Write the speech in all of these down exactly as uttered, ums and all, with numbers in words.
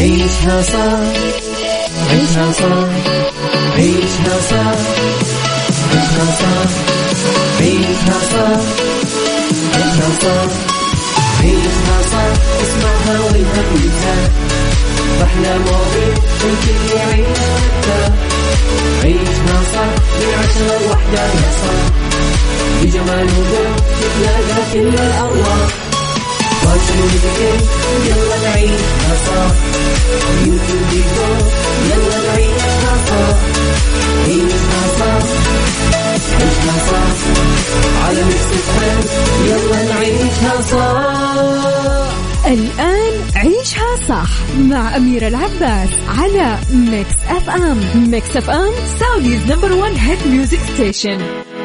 عيشها صح عيشها صح عيشها صح عيشها صح عيشها صح عيشها صح عيشها صح اسمعها والهم ينزاح أحلى مواضيع الكل يعيش مرتاح عيشها صح من عشرة لوحدة يا صاح بجمال وذوق تتلاقى كل الأرواح فاشل واتيكيت يلا نعيشها صح يوتيوب ديكور يلا نعيشها صح عيشها صح عيشها صح على ميكس اف ام يلا نعيشها صح. الآن عيشها صح مع أميرة العباس على ميكس اف ام. ميكس اف ام سعوديز نمبر ون هيت ميوزك ستيشن.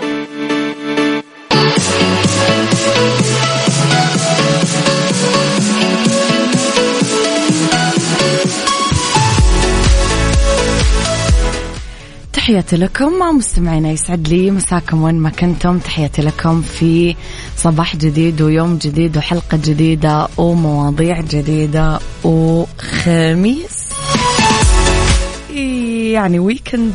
تحياتي لكم مع مستمعينا، يسعد لي مساكم وين ما كنتم. تحياتي لكم في صباح جديد ويوم جديد وحلقة جديدة ومواضيع جديدة وخميس يعني ويكند.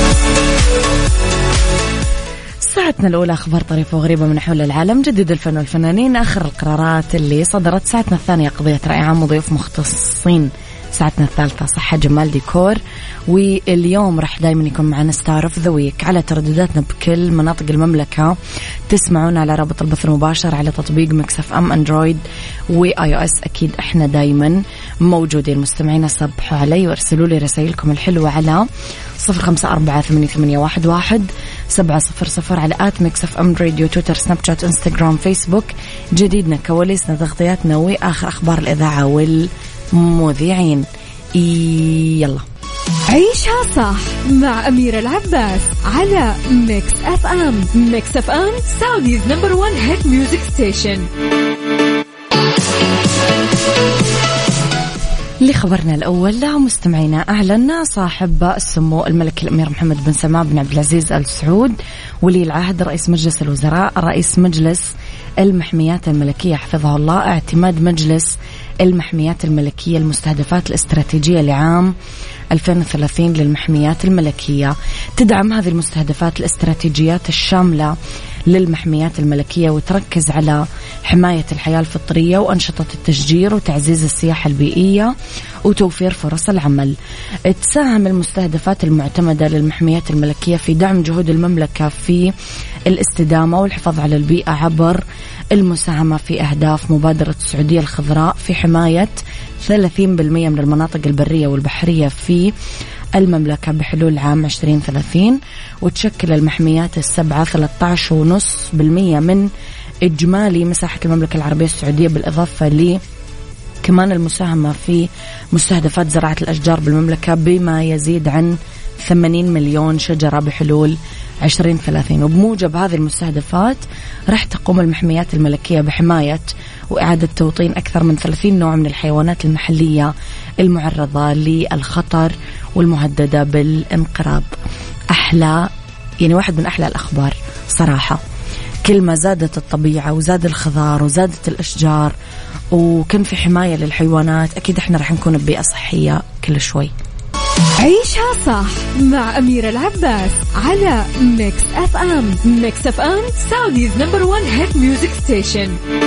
ساعتنا الأولى أخبار طريفة وغريبة من حول العالم، جديد الفن والفنانين، آخر القرارات اللي صدرت. ساعتنا الثانية قضية رأي عام وضيوف مختصين. ساعتنا الثالثة صحة جمال ديكور. واليوم راح دايما يكون معنا ستار اوف ذا ويك على تردداتنا بكل مناطق المملكة. تسمعونا على رابط البث المباشر على تطبيق ميكس اف ام اندرويد واي او اس. اكيد احنا دايما موجودين. مستمعينا صبحوا علي وارسلوا لي رسائلكم الحلوة على صفر خمسة أربعة ثمانية ثمانية واحد واحد سبعة صفر صفر على آت ميكس اف ام راديو، تويتر، سناب شات، انستغرام، فيسبوك. جديدنا، كواليسنا، تغطياتنا واخر اخبار الاذاعة والمذيعين. يلا عيشها صح مع أميرة العباس على ميكس اف ام. ميكس اف ام سعوديز نمبر ون هيت ميوزك ستيشن. لخبرنا الأول، لا مستمعينا، أعلن صاحب السمو الملك الأمير محمد بن سلمان بن عبد العزيز آل سعود ولي العهد رئيس مجلس الوزراء رئيس مجلس المحميات الملكية حفظه الله اعتماد مجلس المحميات الملكية المستهدفات الاستراتيجية لعام ألفين وثلاثين للمحميات الملكية. تدعم هذه المستهدفات الاستراتيجيات الشاملة للمحميات الملكية وتركز على حماية الحياة الفطرية وأنشطة التشجير وتعزيز السياحة البيئية وتوفير فرص العمل. تساهم المستهدفات المعتمدة للمحميات الملكية في دعم جهود المملكة في الاستدامة والحفاظ على البيئة عبر المساهمة في أهداف مبادرة السعودية الخضراء في حماية ثلاثين بالمئة من المناطق البرية والبحرية في المملكة بحلول عام عشرين ثلاثين. وتشكل المحميات السبعة ثلاثة عشر فاصلة خمسة بالمئة من إجمالي مساحة المملكة العربية السعودية، بالإضافة ل كمان المساهمة في مستهدفات زراعة الأشجار بالمملكة بما يزيد عن ثمانين مليون شجرة بحلول عشرين ثلاثين. وبموجب هذه المستهدفات راح تقوم المحميات الملكية بحماية وإعادة توطين أكثر من ثلاثين نوع من الحيوانات المحلية المعرضة للخطر والمهددة بالانقراض. أحلى يعني واحد من أحلى الأخبار صراحة. كل ما زادت الطبيعة وزاد الخضار وزادت الأشجار وكان في حماية للحيوانات، أكيد إحنا راح نكون ببيئة صحية كل شوي. عيشها صح مع أميرة العباس على ميكس اف ام. ميكس اف ام سعوديز نمبر ون هيت ميوزك ستيشن.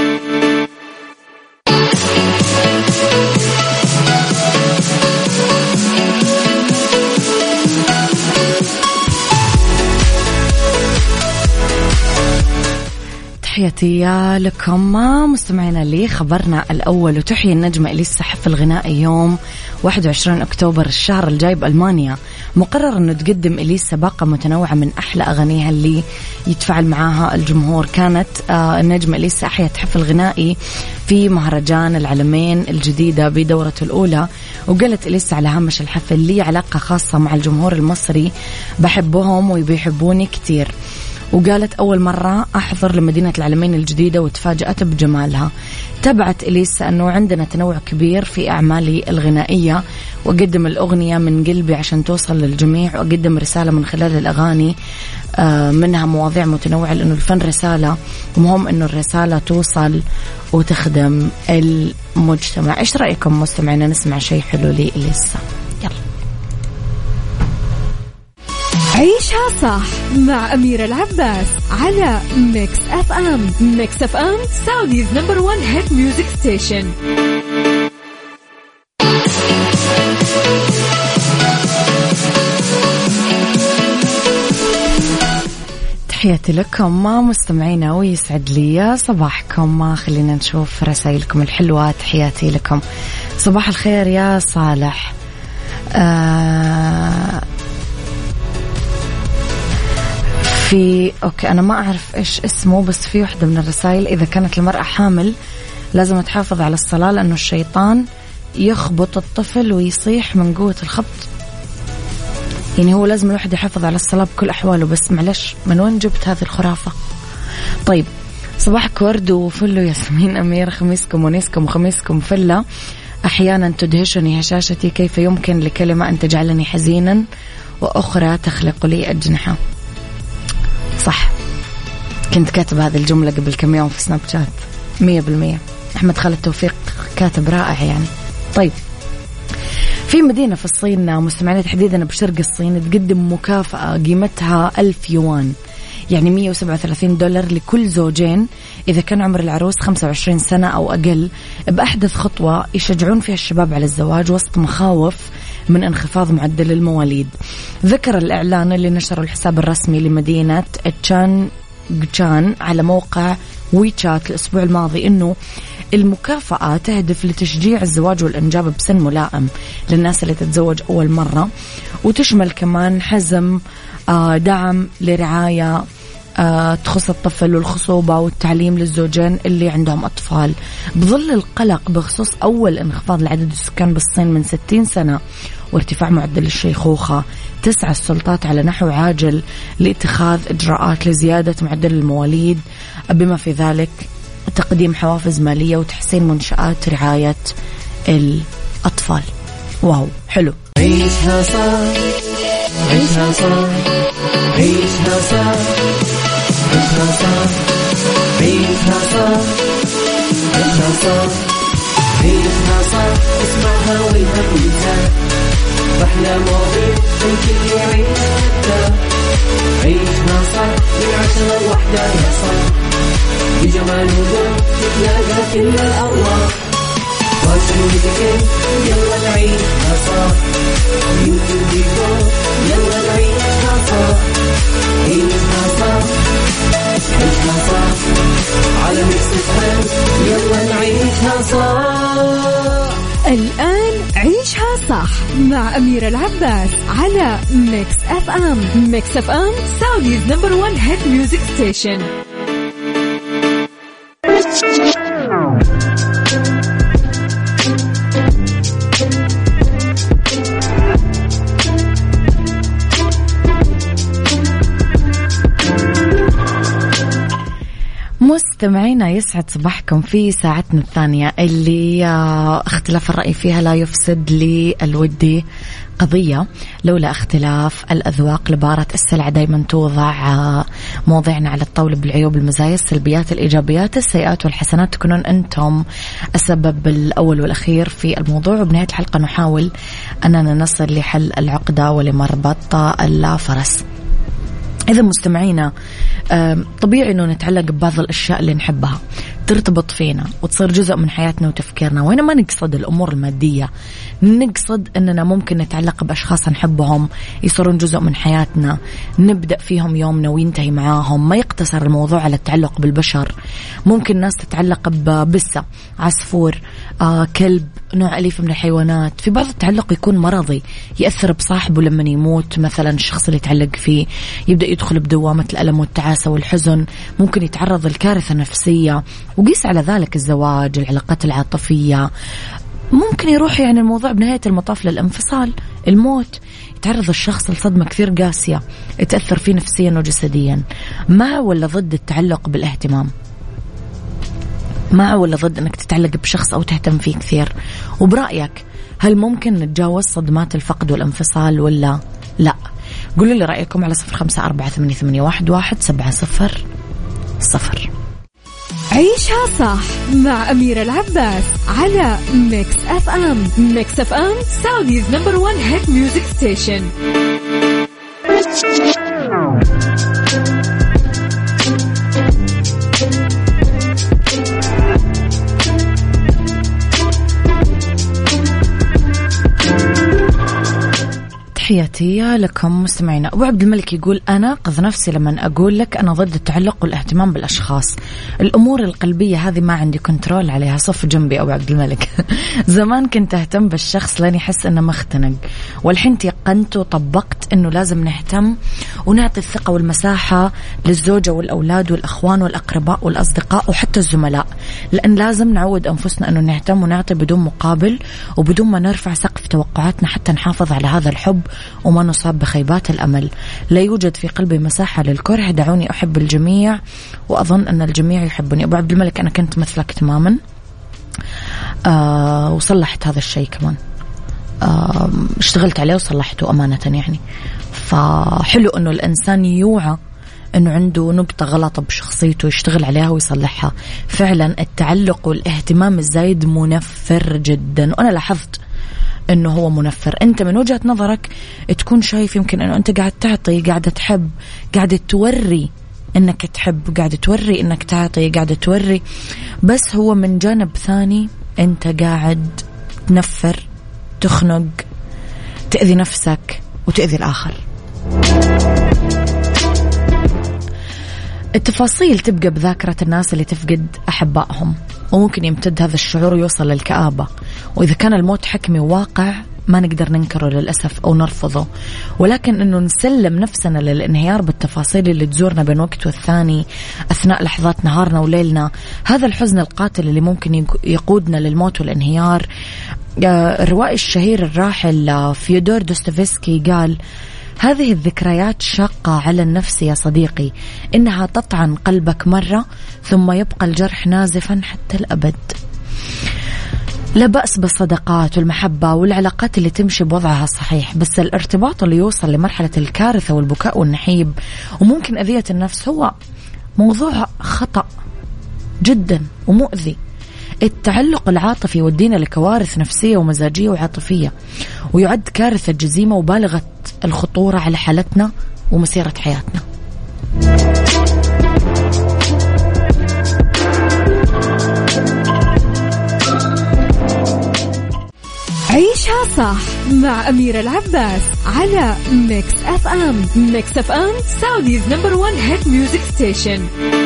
تحياتي لكم مستمعينا لي خبرنا الأول. وتحيي النجمة إليسا حفل غنائي يوم واحد وعشرين أكتوبر الشهر الجاي بألمانيا. مقرر أنه تقدم إليسا باقة متنوعة من أحلى أغانيها اللي يتفاعل معاها الجمهور. كانت النجمة إليسا أحيت حفل غنائي في مهرجان العلمين الجديدة بدورته الأولى، وقالت إليسا على هامش الحفل: لي علاقة خاصة مع الجمهور المصري، بحبهم وبيحبوني كتير. وقالت أول مرة أحضر لمدينة العلمين الجديدة وتفاجأت بجمالها. تبعت إليسا أنه عندنا تنوع كبير في أعمالي الغنائية وأقدم الأغنية من قلبي عشان توصل للجميع، وأقدم رسالة من خلال الأغاني منها مواضيع متنوعة، لأنه الفن رسالة ومهم أنه الرسالة توصل وتخدم المجتمع. إيش رأيكم مستمعينا نسمع شيء حلو لي لسه؟ يلا عيشها صح مع أميرة العباس على ميكس أف أم. ميكس أف أم سعوديز نمبر ون هيت ميوزك ستيشن. تحياتي لكم ما مستمعينا ويسعد لي صباحكم. ما خلينا نشوف رسائلكم الحلوة. تحياتي لكم. صباح الخير يا صالح. آه في أوكي أنا ما أعرف إيش اسمه، بس في واحدة من الرسائل إذا كانت المرأة حامل لازم تحافظ على الصلاة لأنه الشيطان يخبط الطفل ويصيح من قوة الخبط. يعني هو لازم الواحد يحافظ على الصلاة بكل أحواله، بس معلش من وين جبت هذه الخرافة؟ طيب صباحك ورد وفل ياسمين أمير. خميسكم ونيسكم وخميسكم فلة. أحيانا تدهشني هشاشتي، كيف يمكن لكلمة أن تجعلني حزينا وأخرى تخلق لي أجنحة. صح، كنت كاتب هذه الجملة قبل كم يوم في سناب شات. مية بالمية أحمد خالد توفيق كاتب رائع يعني. طيب في مدينة في الصين مستمعين تحديدا بشرق الصين تقدم مكافأة قيمتها ألف يوان، يعني مية وسبعة وثلاثين دولار لكل زوجين إذا كان عمر العروس خمسة وعشرين سنة أو أقل، بأحدث خطوة يشجعون فيها الشباب على الزواج وسط مخاوف من انخفاض معدل المواليد. ذكر الإعلان اللي نشره الحساب الرسمي لمدينة تشان جان على موقع ويتشات الأسبوع الماضي إنه المكافأة تهدف لتشجيع الزواج والإنجاب بسن ملائم للناس اللي تتزوج أول مرة، وتشمل كمان حزم دعم لرعاية تخص الطفل والخصوبة والتعليم للزوجين اللي عندهم أطفال. بظل القلق بخصوص أول انخفاض لعدد السكان بالصين من ستين سنة وارتفاع معدل الشيخوخة، تسعى السلطات على نحو عاجل لاتخاذ إجراءات لزيادة معدل المواليد، بما في ذلك تقديم حوافز مالية وتحسين منشآت رعاية الأطفال. واو حلو. عيشها صح عيشها صح عيشها صح عيشها صح عيشها صح عيشها صح عيشها صح اسمعها والهم ينزاح أحلى مواضيع الكل يعيشها. عيشها صح من عشرة لوحدة يا صاح بجمال وذوق تتلاقى كل الأرواح. فاشل واتيكيت يلا نعيشها صح، بيوتي وديكور يلا نعيشها صح. عيشها صح عيشها صح على ميكس اف ام يلا نعيشها صح. الآن عيشها صح مع أميرة العباس على ميكس أف أم. ميكس أف أم سعوديز نمبر ون هيت ميوزك ستيشن. مستمعينا يسعد صباحكم في ساعتنا الثانية اللي اختلاف الرأي فيها لا يفسد للودي قضية. لولا اختلاف الأذواق لبارة السلع. دايما توضع مواضيعنا على الطاولة بالعيوب المزايا السلبيات الإيجابيات السيئات والحسنات، تكونون أنتم السبب الأول والأخير في الموضوع، وبنهاية الحلقة نحاول أننا نصل لحل العقدة ولمربط الفرس. إذا مستمعينا طبيعي أنه نتعلق ببعض الأشياء اللي نحبها ترتبط فينا وتصير جزء من حياتنا وتفكيرنا، وهنا ما نقصد الأمور المادية، نقصد أننا ممكن نتعلق بأشخاص نحبهم يصيرون جزء من حياتنا، نبدأ فيهم يومنا وينتهي معاهم. ما يقتصر الموضوع على التعلق بالبشر، ممكن ناس تتعلق ببسة، عصفور، آه، كلب، نوع أليف من الحيوانات. في بعض التعلق يكون مرضي يأثر بصاحبه لما يموت مثلا، الشخص اللي يتعلق فيه يبدأ يدخل بدوامة الألم والتعاسة والحزن، ممكن يتعرض لكارثة نفسية. وقيس على ذلك الزواج، العلاقات العاطفية، ممكن يروح يعني الموضوع بنهاية المطاف للانفصال، الموت. يتعرض الشخص لصدمة كثير قاسية يتأثر فيه نفسيا وجسديا. مع ولا ضد التعلق بالاهتمام؟ مع ولا ضد أنك تتعلق بشخص أو تهتم فيه كثير؟ وبرأيك هل ممكن نتجاوز صدمات الفقد والانفصال ولا لا؟ قولوا لي رأيكم على صفر خمسة أربعة ثمانية ثمانية واحد واحد سبعة صفر صفر. عيشها صح مع أميرة العباس على ميكس أف أم. ميكس أف أم سعوديز نمبر ون هيت ميوزك ستيشن. تحياتي لكم مستمعينا. أبو عبد الملك يقول أنا قذ نفسي لما أقول لك أنا ضد التعلق والاهتمام بالأشخاص. الأمور القلبية هذه ما عندي كنترول عليها. صف جنبي أبو عبد الملك. زمان كنت أهتم بالشخص لين يحس أنه مختنق، والحين تيقنت وطبقت أنه لازم نهتم ونعطي الثقة والمساحة للزوجة والأولاد والأخوان والأقرباء والأصدقاء وحتى الزملاء، لأن لازم نعود أنفسنا أنه نهتم ونعطي بدون مقابل وبدون ما نرفع سقف توقعاتنا حتى نحافظ على هذا الحب وما نصاب بخيبات الأمل. لا يوجد في قلبي مساحة للكره، دعوني أحب الجميع وأظن أن الجميع يحبني. أبو عبد الملك أنا كنت مثلك تماما، آه وصلحت هذا الشيء كمان، آه اشتغلت عليه وصلحته أمانة يعني. فحلو أنه الإنسان يوعى أنه عنده نقطة غلطة بشخصيته يشتغل عليها ويصلحها. فعلا التعلق والاهتمام الزايد منفر جدا، وأنا لاحظت انه هو منفر. انت من وجهة نظرك تكون شايف يمكن انه انت قاعد تعطي، قاعدة تحب، قاعدة توري انك تحب، قاعدة توري انك تعطي، قاعدة توري، بس هو من جانب ثاني انت قاعد تنفر، تخنق، تأذي نفسك وتأذي الآخر. التفاصيل تبقى بذاكرة الناس اللي تفقد أحبائهم، وممكن يمتد هذا الشعور ويوصل للكآبة. وإذا كان الموت حكمي وواقع ما نقدر ننكره للأسف أو نرفضه، ولكن أنه نسلم نفسنا للانهيار بالتفاصيل اللي تزورنا بين وقت والثاني أثناء لحظات نهارنا وليلنا، هذا الحزن القاتل اللي ممكن يقودنا للموت والانهيار. الروائي الشهير الراحل فيودور دوستويفسكي قال هذه الذكريات شاقة على النفس يا صديقي، إنها تطعن قلبك مرة ثم يبقى الجرح نازفا حتى الأبد. لا بأس بالصداقات والمحبة والعلاقات اللي تمشي بوضعها الصحيح، بس الارتباط اللي يوصل لمرحلة الكارثة والبكاء والنحيب وممكن أذية النفس هو موضوع خطأ جدا ومؤذي. التعلق العاطفي يودينا لكوارث نفسية ومزاجية وعاطفية، ويعد كارثة جسيمة وبالغة الخطورة على حالتنا ومسيرة حياتنا. عيشها صح مع أميرة العباس على ميكس أف أم. ميكس أف أم سعوديز نمبر ون هيت ميوزك ستيشن.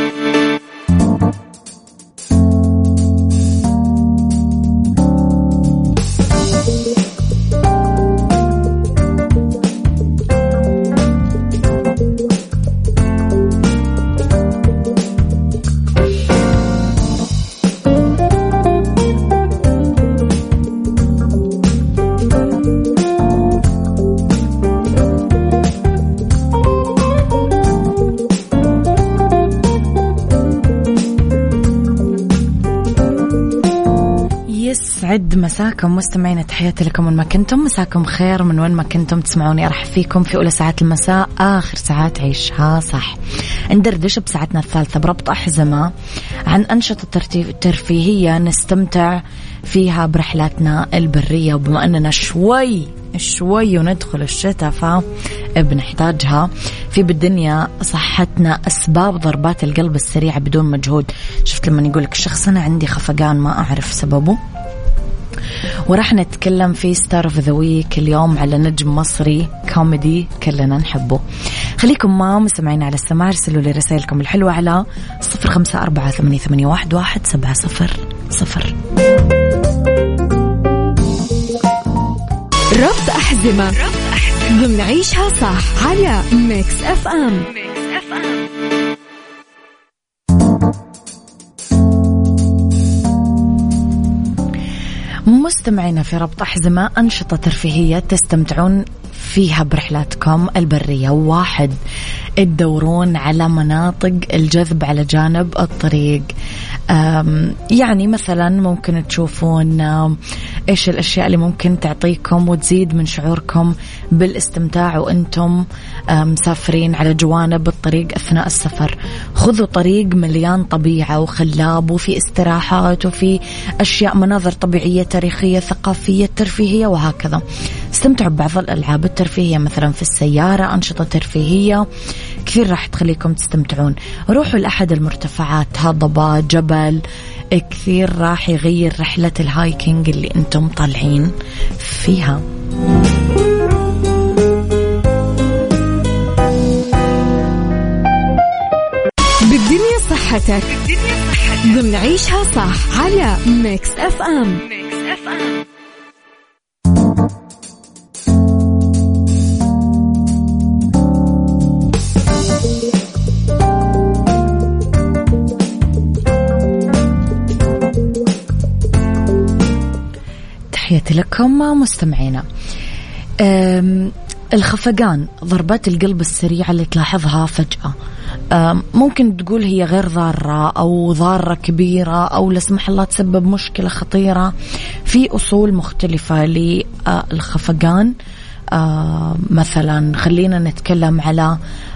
يسعد مساكم مستمعين، تحياتي لكم من ما كنتم، مساكم خير من وين ما كنتم تسمعوني. أرحب فيكم في أولى ساعات المساء، آخر ساعات عيشها صح. ندردش بساعتنا الثالثة بربط أحزمة عن أنشطة ترفيهية نستمتع فيها برحلاتنا البرية، وبما أننا شوي شوي وندخل الشتاء فبنحتاجها في بالدنيا صحتنا. أسباب ضربات القلب السريعة بدون مجهود. شفت لما يقولك الشخص أنا عندي خفقان ما أعرف سببه؟ وراح نتكلم في ستار اوف ذا ويك اليوم على نجم مصري كوميدي كلنا نحبه. خليكم ما مستمعين على السماع، ارسلوا لي رسائلكم الحلوة على صفر خمسة أربعة ثمانية ثمانية واحد واحد سبعة صفر صفر. ربط أحزمة ضمن عيشها صح على ميكس أف أم. مستمعين في ربط أحزمة، أنشطة ترفيهية تستمتعون فيها برحلاتكم البرية. واحد، تدورون على مناطق الجذب على جانب الطريق. يعني مثلا ممكن تشوفون إيش الأشياء اللي ممكن تعطيكم وتزيد من شعوركم بالاستمتاع وأنتم مسافرين على جوانب الطريق أثناء السفر. خذوا طريق مليان طبيعة وخلاب وفي استراحات وفي أشياء، مناظر طبيعية، تاريخية، ثقافية، ترفيهية، وهكذا. استمتعوا ببعض الألعاب الترفيهية مثلا في السيارة، أنشطة ترفيهية كثير راح تخليكم تستمتعون. روحوا لأحد المرتفعات، هضبة، جبل، كثير راح يغير رحلة الهايكينج اللي أنتم طالعين فيها. بالدنيا صحتك ضمن عيشها صح على ميكس اف ام. تحياتي لكم مستمعينا. الخفقان، ضربات القلب السريعة اللي تلاحظها فجأة، ممكن تقول هي غير ضارة أو ضارة كبيرة أو لا سمح الله تسبب مشكلة خطيرة. في أصول مختلفة للخفقان. مثلا خلينا نتكلم على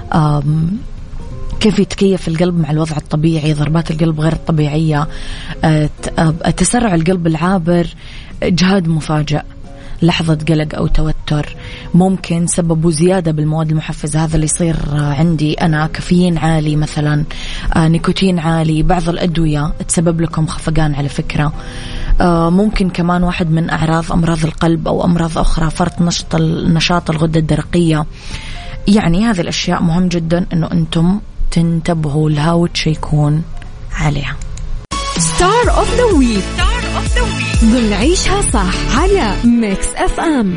كيف يتكيف القلب مع الوضع الطبيعي، ضربات القلب غير الطبيعية، تسرع القلب العابر، إجهاد مفاجئ، لحظة قلق أو توتر. ممكن سببه زيادة بالمواد المحفزة، هذا اللي يصير عندي أنا، كافيين عالي مثلا، نيكوتين عالي، بعض الأدوية تسبب لكم خفقان على فكرة. ممكن كمان واحد من أعراض أمراض القلب أو أمراض أخرى، فرط نشط نشاط الغدة الدرقية. يعني هذه الأشياء مهم جدا أنه أنتم تنتبهوا لها وتشيكون عليها. ستار اوف ذا ويك ضمن عيشها صح على ميكس اف ام.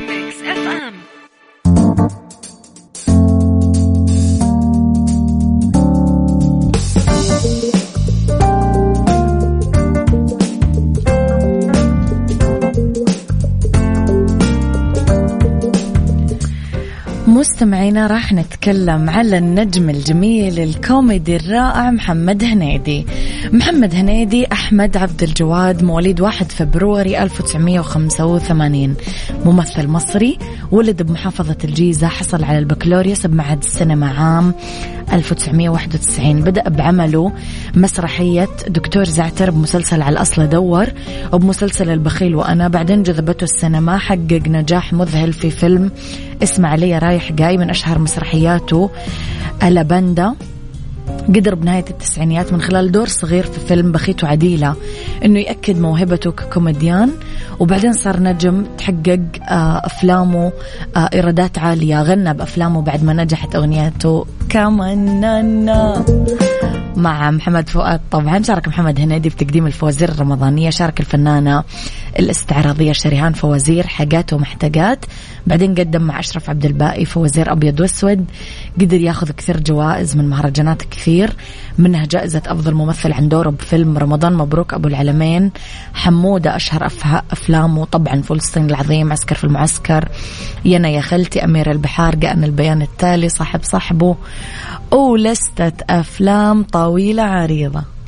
مستمعينا، راح نتكلم على النجم الجميل الكوميدي الرائع محمد هنيدي. محمد هنيدي أحمد عبد الجواد، مواليد واحد فبراير ألف وتسعمائة وخمسة وثمانين، ممثل مصري، ولد بمحافظة الجيزة، حصل على البكالوريوس بمعهد السينما عام ألف وتسعمائة وواحد وتسعين. بدأ بعمله مسرحية دكتور زعتر بمسلسل على الأصل أدور، وبمسلسل البخيل وأنا. بعدين جذبته السينما، حقق نجاح مذهل في فيلم اسمه علي رايح جاي من أشهر مسرحياته ألاباندا. قدر بنهاية التسعينيات من خلال دور صغير في فيلم بخيت وعديلة أنه يأكد موهبته ككوميديان، وبعدين صار نجم، تحقق أفلامه إيرادات عالية، غنى بأفلامه بعد ما نجحت أغنيته كمننا مع محمد فؤاد. طبعا شارك محمد هنيدي بتقديم الفوازير الرمضانية، شارك الفنانة الاستعراضية شريهان فوازير حاجات ومحتاجات. بعدين قدم مع أشرف عبد الباقي فوازير أبيض وأسود. قدر ياخذ كثير جوائز من مهرجانات كثير، منها جائزة أفضل ممثل عن دوره بفيلم رمضان مبروك أبو العلمين. حمودة أشهر أفلامه طبعا فلسطين العظيم، عسكر في المعسكر، يانا يا خلتي، أمير البحار، جاءنا البيان التالي، صاحب صاحبه، ولستة أفلام طويلة عريضة.